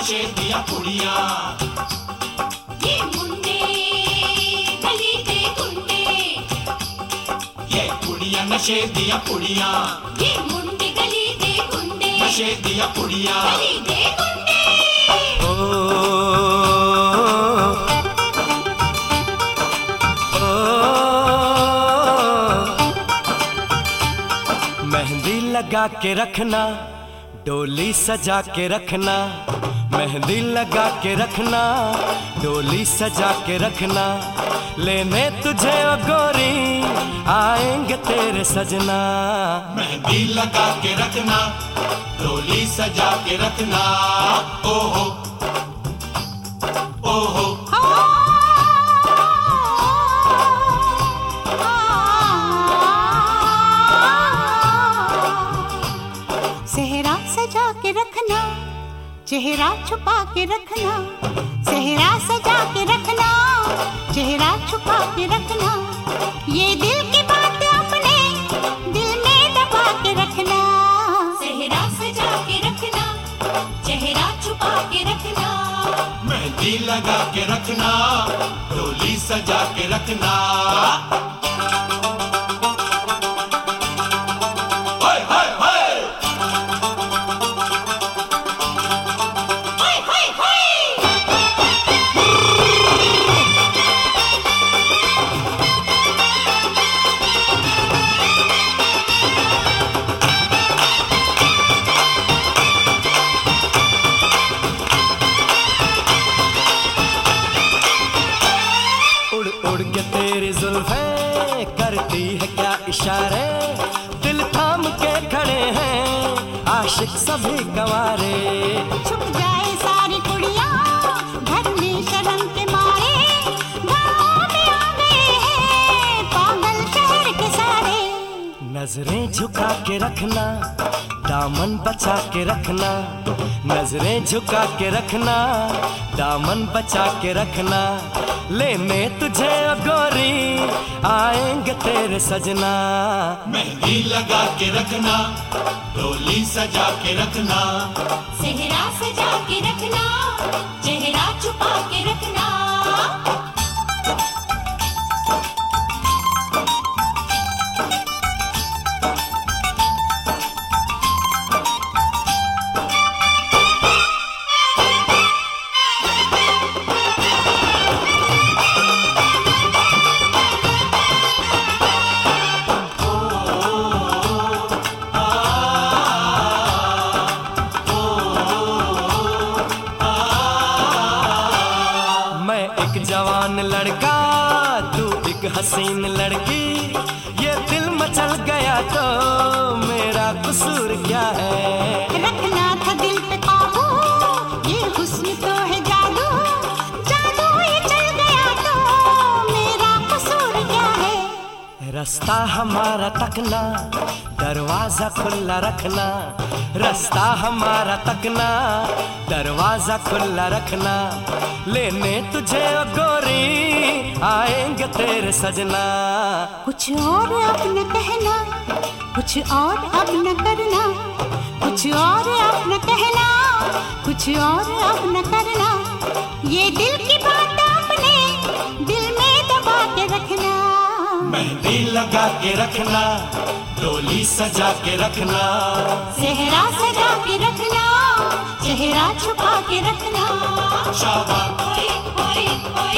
नशे दिया कुड़िया, ये मुंडे गली दे गुंडे, ये कुड़िया नशे दिया कुड़िया, ये मुंडे गली दे गुंडे, नशे दिया कुड़िया। गली दे गुंडे। ओ, ओ, मेहंदी लगा के रखना, डोली सजा के रखना, मेहंदी लगा के रखना, डोली सजा के रखना, लेने तुझे ओ गोरी आएंगे तेरे सजना। मेहंदी लगा के रखना, डोली सजा के रखना, ओहो ओहो। सेहरा सजा के रखना, चेहरा छुपा के रखना, सेहरा सजा के रखना, चेहरा छुपा के रखना, ये दिल की बात अपने दिल में दबा के रखना। सेहरा सजा के रखना, चेहरा छुपा के रखना, मेहंदी लगा के रखना, डोली सजा के रखना। हाय हाय हाय, हाय हाय हाय। उड़ उड़ के तेरी जुल्फें करती है क्या इशारे, दिल थाम के खड़े हैं आशिक सभी गंवारे। छुप जाए सारी कुड़ियाँ घर में शर्म के मारे, गाँव में आ गए हैं पागल शहर के सारे। नजरें झुका के रखना, दामन बचा के रखना, नजरें झुका के रखना, दामन बचा के रखना, लेने तुझे ओ गोरी आएंगे तेरे सजना। मेहंदी लगा के रखना, डोली सजा के रखना, सेहरा सजा के रखना, चेहरा छुपा के रखना। मैं एक जवान लड़का, तू एक हसीन लड़की, ये दिल मचल गया तो मेरा कसूर क्या है। रखना था दिल पे काबू, ये हुस्न तो है जादू, जादू ये चल गया तो मेरा कसूर क्या है। रास्ता हमारा तकना, दरवाजा खुला रखना, रास्ता हमारा तकना, दरवाजा खुला रखना, लेने तुझे ओ गोरी आएंगे तेरे सजना। कुछ और अब न कहना, कुछ और अब न करना, कुछ और अब न कहना, कुछ और अब न करना, ये दिल की बात अपने दिल में दबा के रखना। मेहंदी लगा के रखना, डोली सजा के रखना, सेहरा सजा के रखना, चेहरा छुपा के रखना। शाबाश। ओए ओए ओए